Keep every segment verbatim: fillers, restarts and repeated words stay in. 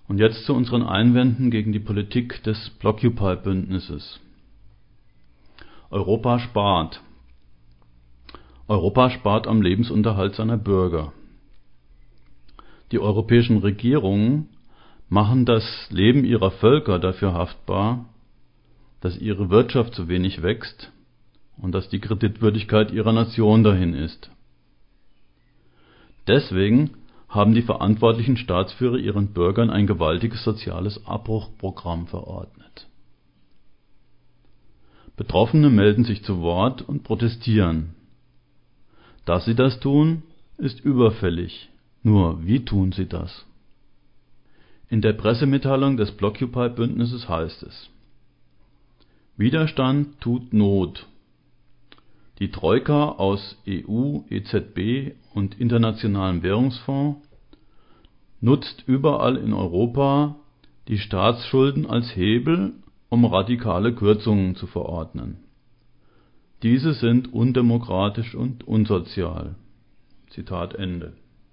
Und jetzt zu unseren Einwänden gegen die Politik des Blockupy-Bündnisses. Europa spart. Europa spart am Lebensunterhalt seiner Bürger. Die europäischen Regierungen machen das Leben ihrer Völker dafür haftbar, dass ihre Wirtschaft zu wenig wächst und dass die Kreditwürdigkeit ihrer Nation dahin ist. Deswegen haben die verantwortlichen Staatsführer ihren Bürgern ein gewaltiges soziales Abbruchprogramm verordnet. Betroffene melden sich zu Wort und protestieren. Dass sie das tun, ist überfällig. Nur wie tun sie das? In der Pressemitteilung des Blockupy-Bündnisses heißt es: Widerstand tut Not. Die Troika aus E U, E Z B und Internationalem Währungsfonds nutzt überall in Europa die Staatsschulden als Hebel, um radikale Kürzungen zu verordnen. Diese sind undemokratisch und unsozial. Zitat Ende.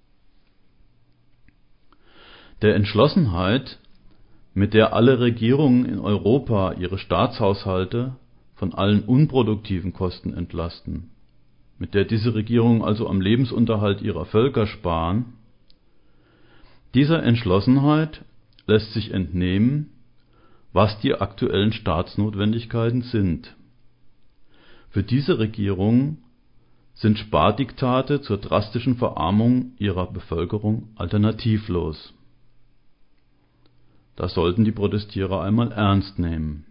Der Entschlossenheit, mit der alle Regierungen in Europa ihre Staatshaushalte von allen unproduktiven Kosten entlasten, mit der diese Regierungen also am Lebensunterhalt ihrer Völker sparen, dieser Entschlossenheit lässt sich entnehmen, was die aktuellen Staatsnotwendigkeiten sind. Für diese Regierungen sind Spardiktate zur drastischen Verarmung ihrer Bevölkerung alternativlos. Das sollten die Protestierer einmal ernst nehmen.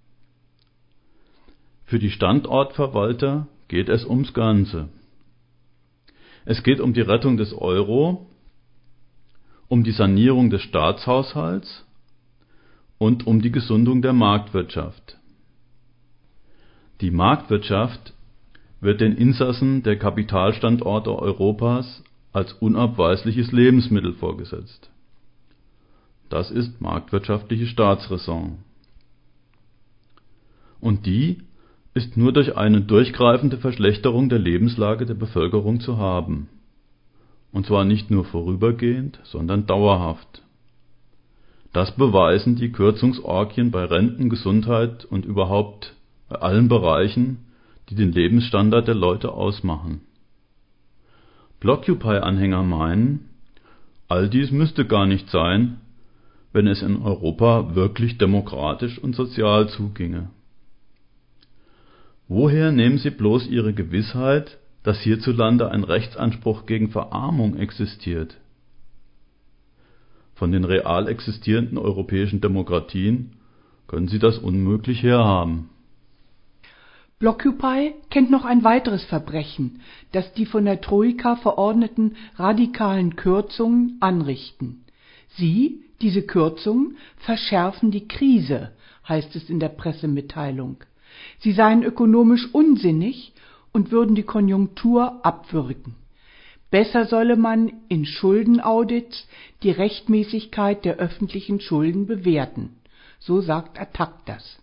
Für die Standortverwalter geht es ums Ganze. Es geht um die Rettung des Euro, um die Sanierung des Staatshaushalts und um die Gesundung der Marktwirtschaft. Die Marktwirtschaft wird den Insassen der Kapitalstandorte Europas als unabweisliches Lebensmittel vorgesetzt. Das ist marktwirtschaftliche Staatsräson. Und die ist nur durch eine durchgreifende Verschlechterung der Lebenslage der Bevölkerung zu haben. Und zwar nicht nur vorübergehend, sondern dauerhaft. Das beweisen die Kürzungsorgien bei Renten, Gesundheit und überhaupt bei allen Bereichen, die den Lebensstandard der Leute ausmachen. Blockupy-Anhänger meinen, all dies müsste gar nicht sein, wenn es in Europa wirklich demokratisch und sozial zuginge. Woher nehmen sie bloß ihre Gewissheit, dass hierzulande ein Rechtsanspruch gegen Verarmung existiert? Von den real existierenden europäischen Demokratien können sie das unmöglich herhaben. Blockupy kennt noch ein weiteres Verbrechen, das die von der Troika verordneten radikalen Kürzungen anrichten. Sie, diese Kürzungen, verschärfen die Krise, heißt es in der Pressemitteilung. Sie seien ökonomisch unsinnig und würden die Konjunktur abwürgen. Besser solle man in Schuldenaudits die Rechtmäßigkeit der öffentlichen Schulden bewerten. So sagt Attac das.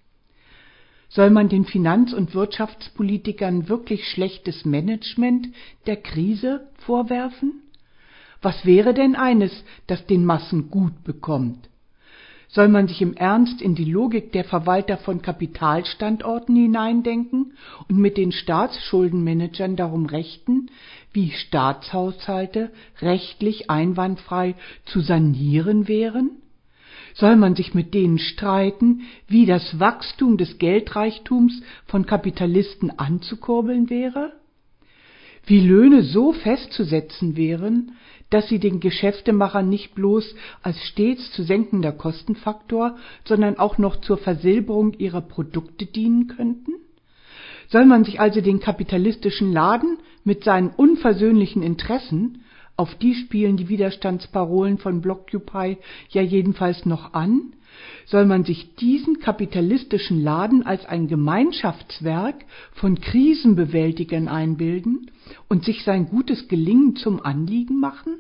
Soll man den Finanz- und Wirtschaftspolitikern wirklich schlechtes Management der Krise vorwerfen? Was wäre denn eines, das den Massen gut bekommt? Soll man sich im Ernst in die Logik der Verwalter von Kapitalstandorten hineindenken und mit den Staatsschuldenmanagern darum rechten, wie Staatshaushalte rechtlich einwandfrei zu sanieren wären? Soll man sich mit denen streiten, wie das Wachstum des Geldreichtums von Kapitalisten anzukurbeln wäre? Wie Löhne so festzusetzen wären, dass sie den Geschäftemachern nicht bloß als stets zu senkender Kostenfaktor, sondern auch noch zur Versilberung ihrer Produkte dienen könnten? Soll man sich also den kapitalistischen Laden mit seinen unversöhnlichen Interessen, auf die spielen die Widerstandsparolen von Blockupy ja jedenfalls noch an, soll man sich diesen kapitalistischen Laden als ein Gemeinschaftswerk von Krisenbewältigern einbilden und sich sein gutes Gelingen zum Anliegen machen?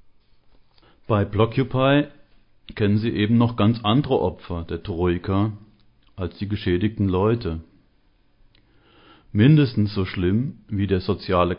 Bei Blockupy kennen sie eben noch ganz andere Opfer der Troika als die geschädigten Leute. Mindestens so schlimm wie der soziale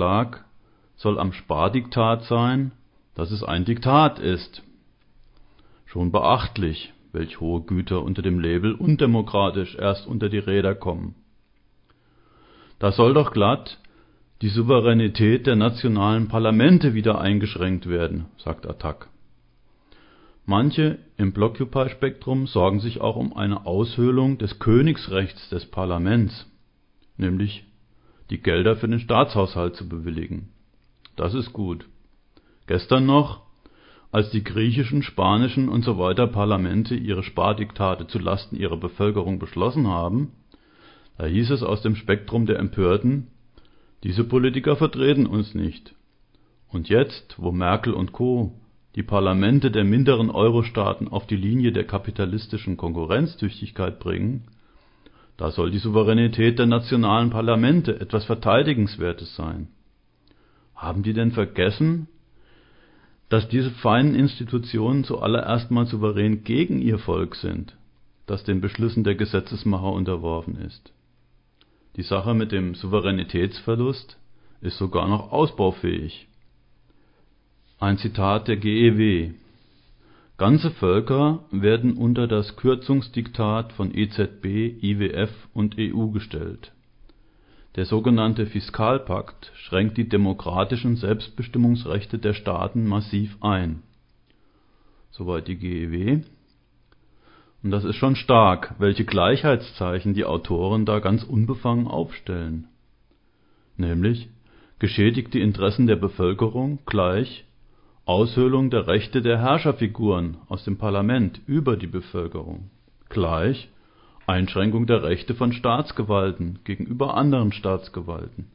Kahlschlag soll am Spardiktat sein, dass es ein Diktat ist. Schon beachtlich, welch hohe Güter unter dem Label undemokratisch erst unter die Räder kommen. Da soll doch glatt die Souveränität der nationalen Parlamente wieder eingeschränkt werden, sagt Attac. Manche im Blockupy-Spektrum sorgen sich auch um eine Aushöhlung des Königsrechts des Parlaments, nämlich die Gelder für den Staatshaushalt zu bewilligen. Das ist gut. Gestern noch, als die griechischen, spanischen und so weiter Parlamente ihre Spardiktate zu Lasten ihrer Bevölkerung beschlossen haben, da hieß es aus dem Spektrum der Empörten, diese Politiker vertreten uns nicht. Und jetzt, wo Merkel und Co. die Parlamente der minderen Euro-Staaten auf die Linie der kapitalistischen Konkurrenztüchtigkeit bringen, da soll die Souveränität der nationalen Parlamente etwas Verteidigenswertes sein. Haben die denn vergessen, dass diese feinen Institutionen zuallererst mal souverän gegen ihr Volk sind, das den Beschlüssen der Gesetzesmacher unterworfen ist? Die Sache mit dem Souveränitätsverlust ist sogar noch ausbaufähig. Ein Zitat der G E W: Ganze Völker werden unter das Kürzungsdiktat von E Z B, I W F und E U gestellt. Der sogenannte Fiskalpakt schränkt die demokratischen Selbstbestimmungsrechte der Staaten massiv ein. Soweit die G E W. Und das ist schon stark, welche Gleichheitszeichen die Autoren da ganz unbefangen aufstellen. Nämlich geschädigte Interessen der Bevölkerung gleich Aushöhlung der Rechte der Herrscherfiguren aus dem Parlament über die Bevölkerung gleich Einschränkung der Rechte von Staatsgewalten gegenüber anderen Staatsgewalten.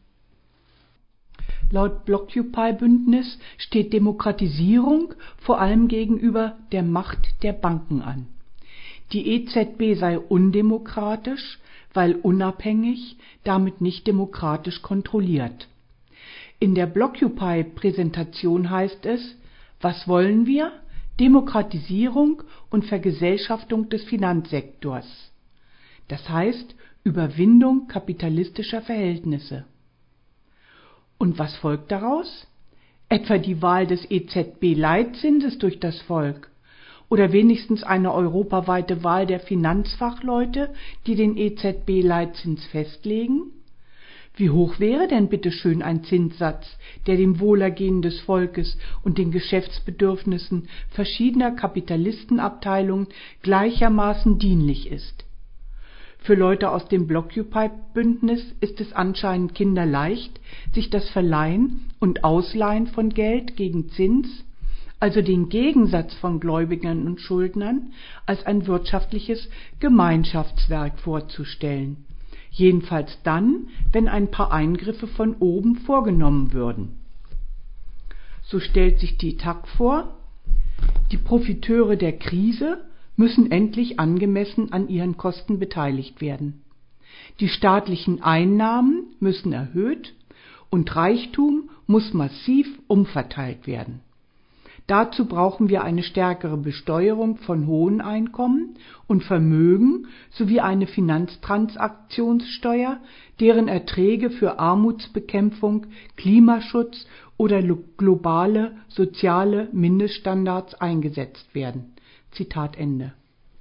Laut Blockupy-Bündnis steht Demokratisierung vor allem gegenüber der Macht der Banken an. Die E Z B sei undemokratisch, weil unabhängig, damit nicht demokratisch kontrolliert. In der Blockupy-Präsentation heißt es: Was wollen wir? Demokratisierung und Vergesellschaftung des Finanzsektors. Das heißt Überwindung kapitalistischer Verhältnisse. Und was folgt daraus? Etwa die Wahl des E Z B-Leitzinses durch das Volk? Oder wenigstens eine europaweite Wahl der Finanzfachleute, die den E Z B-Leitzins festlegen? Wie hoch wäre denn bitte schön ein Zinssatz, der dem Wohlergehen des Volkes und den Geschäftsbedürfnissen verschiedener Kapitalistenabteilungen gleichermaßen dienlich ist? Für Leute aus dem Blockupy-Bündnis ist es anscheinend kinderleicht, sich das Verleihen und Ausleihen von Geld gegen Zins, also den Gegensatz von Gläubigern und Schuldnern, als ein wirtschaftliches Gemeinschaftswerk vorzustellen. Jedenfalls dann, wenn ein paar Eingriffe von oben vorgenommen würden. So stellt sich die T A C vor: Die Profiteure der Krise müssen endlich angemessen an ihren Kosten beteiligt werden. Die staatlichen Einnahmen müssen erhöht und Reichtum muss massiv umverteilt werden. Dazu brauchen wir eine stärkere Besteuerung von hohen Einkommen und Vermögen sowie eine Finanztransaktionssteuer, deren Erträge für Armutsbekämpfung, Klimaschutz oder globale soziale Mindeststandards eingesetzt werden. Zitat Ende.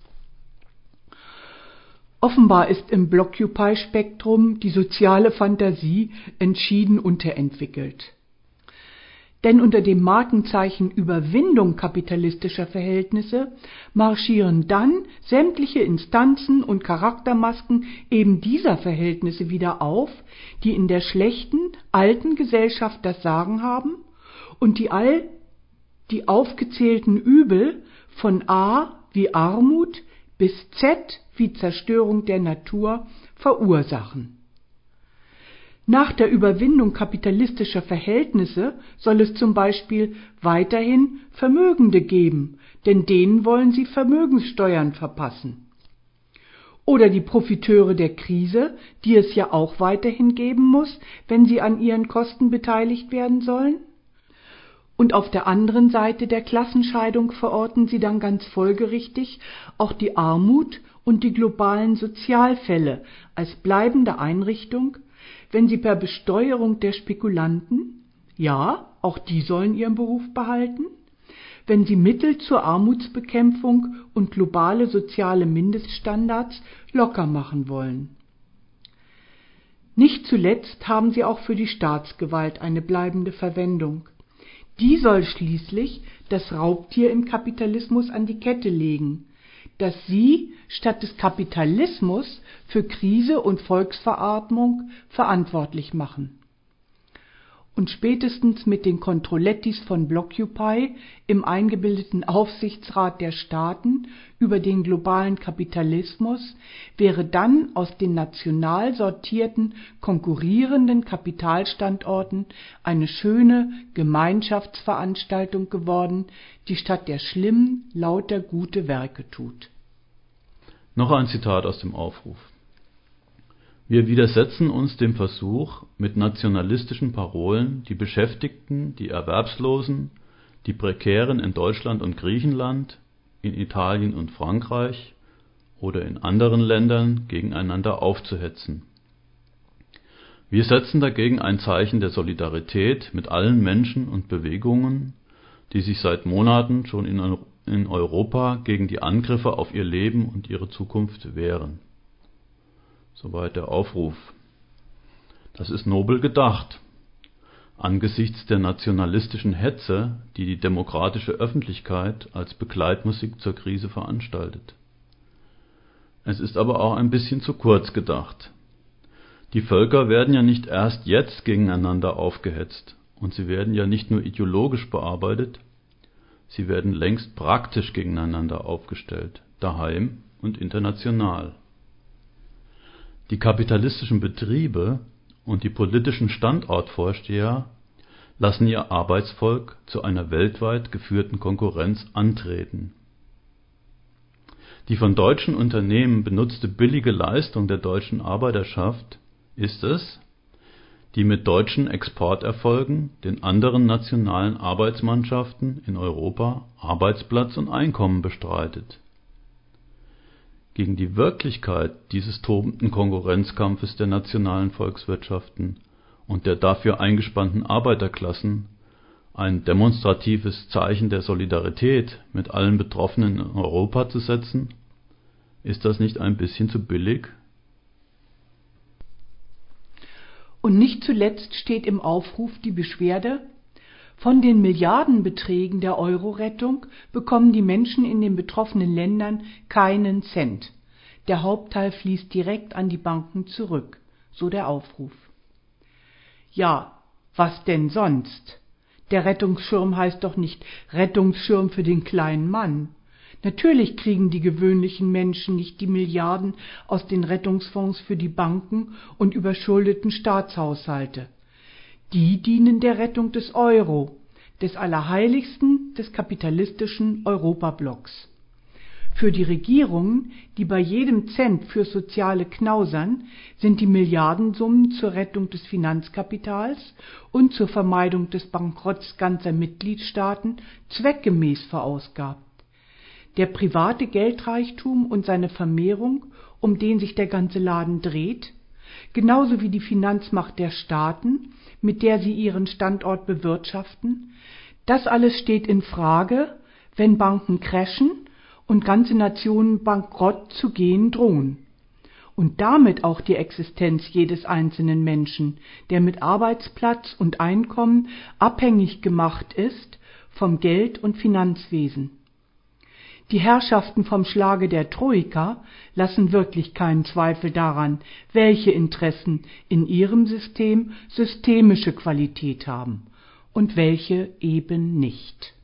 Offenbar ist im Blockupy-Spektrum die soziale Fantasie entschieden unterentwickelt. Denn unter dem Markenzeichen Überwindung kapitalistischer Verhältnisse marschieren dann sämtliche Instanzen und Charaktermasken eben dieser Verhältnisse wieder auf, die in der schlechten, alten Gesellschaft das Sagen haben und die all die aufgezählten Übel von A wie Armut bis Z wie Zerstörung der Natur verursachen. Nach der Überwindung kapitalistischer Verhältnisse soll es zum Beispiel weiterhin Vermögende geben, denn denen wollen sie Vermögenssteuern verpassen. Oder die Profiteure der Krise, die es ja auch weiterhin geben muss, wenn sie an ihren Kosten beteiligt werden sollen. Und auf der anderen Seite der Klassenscheidung verorten sie dann ganz folgerichtig auch die Armut und die globalen Sozialfälle als bleibende Einrichtung, wenn sie per Besteuerung der Spekulanten, ja, auch die sollen ihren Beruf behalten, wenn sie Mittel zur Armutsbekämpfung und globale soziale Mindeststandards locker machen wollen. Nicht zuletzt haben sie auch für die Staatsgewalt eine bleibende Verwendung. Die soll schließlich das Raubtier im Kapitalismus an die Kette legen, das sie statt des Kapitalismus für Krise und Volksverarmung verantwortlich machen. Und spätestens mit den Controlettis von Blockupy im eingebildeten Aufsichtsrat der Staaten über den globalen Kapitalismus wäre dann aus den national sortierten, konkurrierenden Kapitalstandorten eine schöne Gemeinschaftsveranstaltung geworden, die statt der schlimmen lauter gute Werke tut. Noch ein Zitat aus dem Aufruf: Wir widersetzen uns dem Versuch, mit nationalistischen Parolen die Beschäftigten, die Erwerbslosen, die Prekären in Deutschland und Griechenland, in Italien und Frankreich oder in anderen Ländern gegeneinander aufzuhetzen. Wir setzen dagegen ein Zeichen der Solidarität mit allen Menschen und Bewegungen, die sich seit Monaten schon in, in Europa gegen die Angriffe auf ihr Leben und ihre Zukunft wehren. Soweit der Aufruf. Das ist nobel gedacht. Angesichts der nationalistischen Hetze, die die demokratische Öffentlichkeit als Begleitmusik zur Krise veranstaltet. Es ist aber auch ein bisschen zu kurz gedacht. Die Völker werden ja nicht erst jetzt gegeneinander aufgehetzt, und sie werden ja nicht nur ideologisch bearbeitet, sie werden längst praktisch gegeneinander aufgestellt, daheim und international. Die kapitalistischen Betriebe und die politischen Standortvorsteher lassen ihr Arbeitsvolk zu einer weltweit geführten Konkurrenz antreten. Die von deutschen Unternehmen benutzte billige Leistung der deutschen Arbeiterschaft ist es, die mit deutschen Exporterfolgen den anderen nationalen Arbeitsmannschaften in Europa Arbeitsplatz und Einkommen bestreitet. Gegen die Wirklichkeit dieses tobenden Konkurrenzkampfes der nationalen Volkswirtschaften und der dafür eingespannten Arbeiterklassen ein demonstratives Zeichen der Solidarität mit allen Betroffenen in Europa zu setzen, ist das nicht ein bisschen zu billig? Und nicht zuletzt steht im Aufruf die Beschwerde: Von den Milliardenbeträgen der Euro-Rettung bekommen die Menschen in den betroffenen Ländern keinen Cent. Der Hauptteil fließt direkt an die Banken zurück, so der Aufruf. Ja, was denn sonst? Der Rettungsschirm heißt doch nicht Rettungsschirm für den kleinen Mann. Natürlich kriegen die gewöhnlichen Menschen nicht die Milliarden aus den Rettungsfonds für die Banken und überschuldeten Staatshaushalte. Die dienen der Rettung des Euro, des Allerheiligsten des kapitalistischen Europablocks. Für die Regierungen, die bei jedem Cent für Soziale knausern, sind die Milliardensummen zur Rettung des Finanzkapitals und zur Vermeidung des Bankrotts ganzer Mitgliedstaaten zweckgemäß verausgabt. Der private Geldreichtum und seine Vermehrung, um den sich der ganze Laden dreht, genauso wie die Finanzmacht der Staaten, mit der sie ihren Standort bewirtschaften, das alles steht in Frage, wenn Banken crashen und ganze Nationen bankrott zu gehen drohen. Und damit auch die Existenz jedes einzelnen Menschen, der mit Arbeitsplatz und Einkommen abhängig gemacht ist vom Geld- und Finanzwesen. Die Herrschaften vom Schlage der Troika lassen wirklich keinen Zweifel daran, welche Interessen in ihrem System systemische Qualität haben und welche eben nicht.